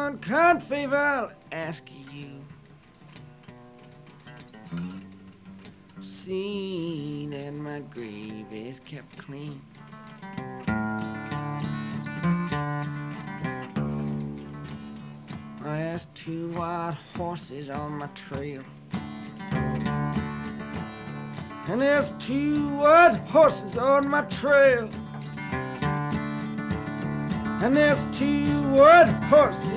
one country I'll ask you. See that my grave is kept clean. I asked 2 wild horses on my trail. And there's 2 wild horses on my trail. And there's 2 wild horses